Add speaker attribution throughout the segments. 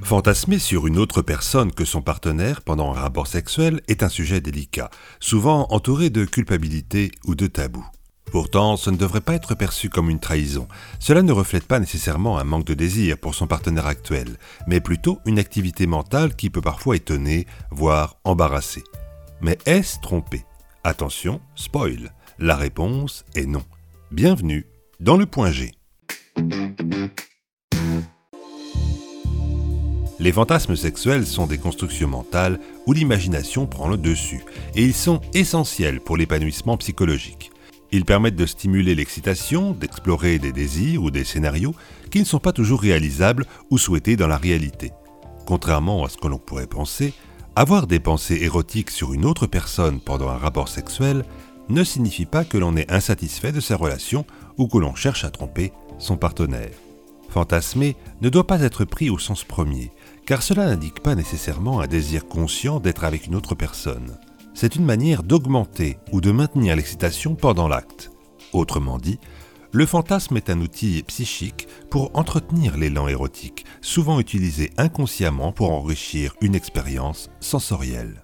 Speaker 1: Fantasmer sur une autre personne que son partenaire pendant un rapport sexuel est un sujet délicat, souvent entouré de culpabilité ou de tabous. Pourtant, ce ne devrait pas être perçu comme une trahison. Cela ne reflète pas nécessairement un manque de désir pour son partenaire actuel, mais plutôt une activité mentale qui peut parfois étonner, voire embarrasser. Mais est-ce tromper ? Attention, spoil, la réponse est non. Bienvenue dans le point G. Les fantasmes sexuels sont des constructions mentales où l'imagination prend le dessus, et ils sont essentiels pour l'épanouissement psychologique. Ils permettent de stimuler l'excitation, d'explorer des désirs ou des scénarios qui ne sont pas toujours réalisables ou souhaités dans la réalité. Contrairement à ce que l'on pourrait penser, avoir des pensées érotiques sur une autre personne pendant un rapport sexuel ne signifie pas que l'on est insatisfait de sa relation ou que l'on cherche à tromper son partenaire. Fantasmer ne doit pas être pris au sens premier, car cela n'indique pas nécessairement un désir conscient d'être avec une autre personne. C'est une manière d'augmenter ou de maintenir l'excitation pendant l'acte. Autrement dit, le fantasme est un outil psychique pour entretenir l'élan érotique, souvent utilisé inconsciemment pour enrichir une expérience sensorielle.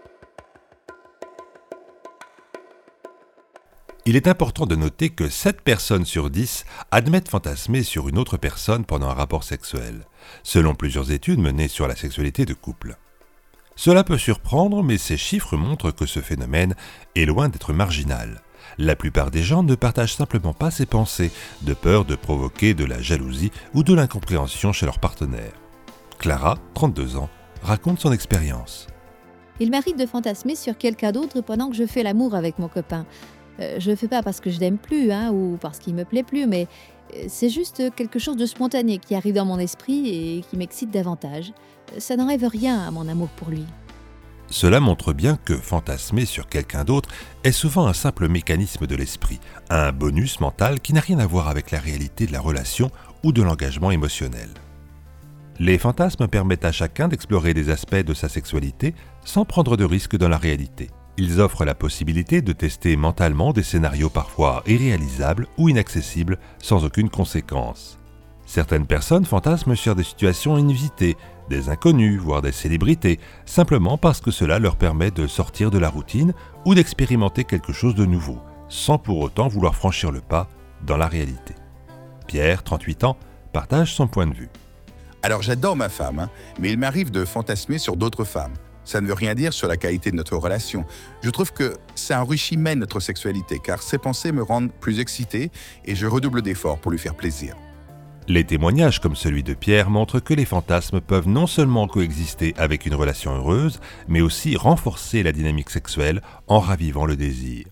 Speaker 1: Il est important de noter que 7 personnes sur 10 admettent fantasmer sur une autre personne pendant un rapport sexuel, selon plusieurs études menées sur la sexualité de couple. Cela peut surprendre, mais ces chiffres montrent que ce phénomène est loin d'être marginal. La plupart des gens ne partagent simplement pas ces pensées, de peur de provoquer de la jalousie ou de l'incompréhension chez leur partenaire. Clara, 32 ans, raconte son expérience.
Speaker 2: Il m'arrive de fantasmer sur quelqu'un d'autre pendant que je fais l'amour avec mon copain. Je ne fais pas parce que je l'aime plus ou parce qu'il me plaît plus, mais c'est juste quelque chose de spontané qui arrive dans mon esprit et qui m'excite davantage. Ça n'enlève rien à mon amour pour lui.
Speaker 1: Cela montre bien que fantasmer sur quelqu'un d'autre est souvent un simple mécanisme de l'esprit, un bonus mental qui n'a rien à voir avec la réalité de la relation ou de l'engagement émotionnel. Les fantasmes permettent à chacun d'explorer des aspects de sa sexualité sans prendre de risques dans la réalité. Ils offrent la possibilité de tester mentalement des scénarios parfois irréalisables ou inaccessibles sans aucune conséquence. Certaines personnes fantasment sur des situations inusitées, des inconnus, voire des célébrités, simplement parce que cela leur permet de sortir de la routine ou d'expérimenter quelque chose de nouveau, sans pour autant vouloir franchir le pas dans la réalité. Pierre, 38 ans, partage son point de vue.
Speaker 3: Alors j'adore ma femme, mais il m'arrive de fantasmer sur d'autres femmes. Ça ne veut rien dire sur la qualité de notre relation. Je trouve que ça enrichit même notre sexualité, car ces pensées me rendent plus excité et je redouble d'efforts pour lui faire plaisir.
Speaker 1: Les témoignages comme celui de Pierre montrent que les fantasmes peuvent non seulement coexister avec une relation heureuse, mais aussi renforcer la dynamique sexuelle en ravivant le désir.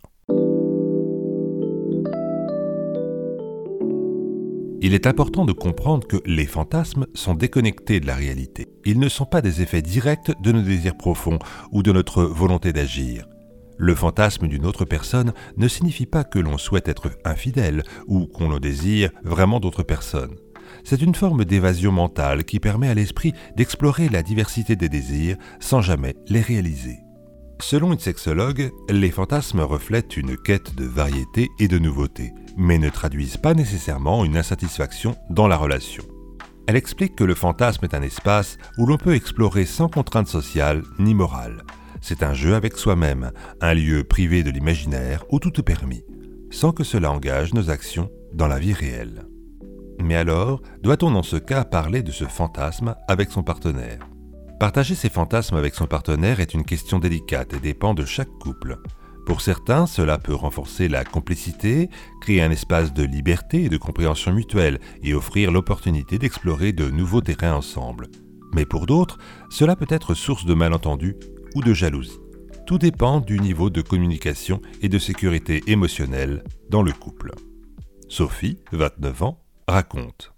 Speaker 1: Il est important de comprendre que les fantasmes sont déconnectés de la réalité. Ils ne sont pas des effets directs de nos désirs profonds ou de notre volonté d'agir. Le fantasme d'une autre personne ne signifie pas que l'on souhaite être infidèle ou qu'on désire vraiment d'autres personnes. C'est une forme d'évasion mentale qui permet à l'esprit d'explorer la diversité des désirs sans jamais les réaliser. Selon une sexologue, les fantasmes reflètent une quête de variété et de nouveauté, mais ne traduisent pas nécessairement une insatisfaction dans la relation. Elle explique que le fantasme est un espace où l'on peut explorer sans contrainte sociale ni morale. C'est un jeu avec soi-même, un lieu privé de l'imaginaire où tout est permis, sans que cela engage nos actions dans la vie réelle. Mais alors, doit-on dans ce cas parler de ce fantasme avec son partenaire ? Partager ses fantasmes avec son partenaire est une question délicate et dépend de chaque couple. Pour certains, cela peut renforcer la complicité, créer un espace de liberté et de compréhension mutuelle et offrir l'opportunité d'explorer de nouveaux terrains ensemble. Mais pour d'autres, cela peut être source de malentendus ou de jalousie. Tout dépend du niveau de communication et de sécurité émotionnelle dans le couple. Sophie, 29 ans, raconte.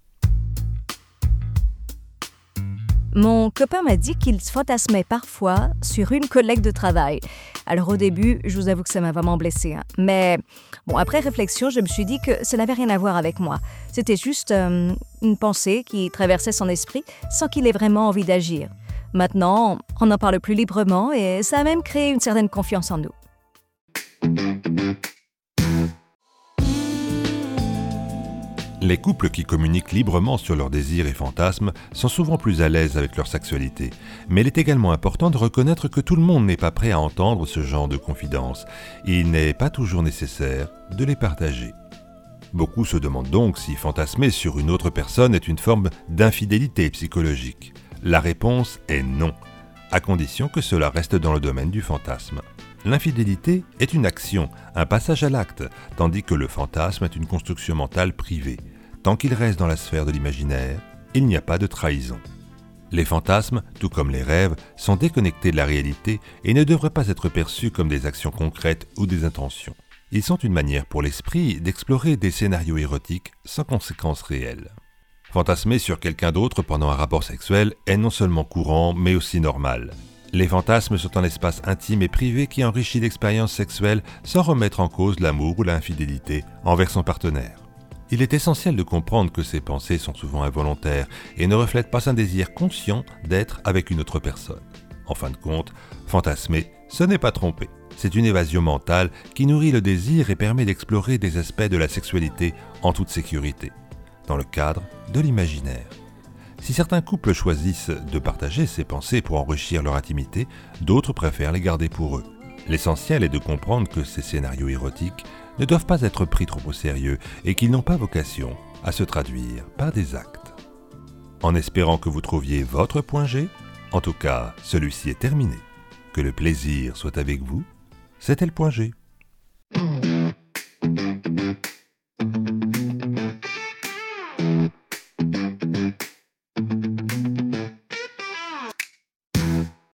Speaker 4: Mon copain m'a dit qu'il se fantasmait parfois sur une collègue de travail. Alors au début, je vous avoue que ça m'a vraiment blessée. Mais après réflexion, je me suis dit que ça n'avait rien à voir avec moi. C'était juste une pensée qui traversait son esprit sans qu'il ait vraiment envie d'agir. Maintenant, on en parle plus librement et ça a même créé une certaine confiance en nous.
Speaker 1: Les couples qui communiquent librement sur leurs désirs et fantasmes sont souvent plus à l'aise avec leur sexualité, mais il est également important de reconnaître que tout le monde n'est pas prêt à entendre ce genre de confidences, et il n'est pas toujours nécessaire de les partager. Beaucoup se demandent donc si fantasmer sur une autre personne est une forme d'infidélité psychologique. La réponse est non, à condition que cela reste dans le domaine du fantasme. L'infidélité est une action, un passage à l'acte, tandis que le fantasme est une construction mentale privée. Tant qu'il reste dans la sphère de l'imaginaire, il n'y a pas de trahison. Les fantasmes, tout comme les rêves, sont déconnectés de la réalité et ne devraient pas être perçus comme des actions concrètes ou des intentions. Ils sont une manière pour l'esprit d'explorer des scénarios érotiques sans conséquences réelles. Fantasmer sur quelqu'un d'autre pendant un rapport sexuel est non seulement courant, mais aussi normal. Les fantasmes sont un espace intime et privé qui enrichit l'expérience sexuelle sans remettre en cause l'amour ou l'infidélité envers son partenaire. Il est essentiel de comprendre que ces pensées sont souvent involontaires et ne reflètent pas un désir conscient d'être avec une autre personne. En fin de compte, fantasmer, ce n'est pas tromper. C'est une évasion mentale qui nourrit le désir et permet d'explorer des aspects de la sexualité en toute sécurité, dans le cadre de l'imaginaire. Si certains couples choisissent de partager ces pensées pour enrichir leur intimité, d'autres préfèrent les garder pour eux. L'essentiel est de comprendre que ces scénarios érotiques ne doivent pas être pris trop au sérieux et qu'ils n'ont pas vocation à se traduire par des actes. En espérant que vous trouviez votre point G, en tout cas, celui-ci est terminé. Que le plaisir soit avec vous, c'était le point G.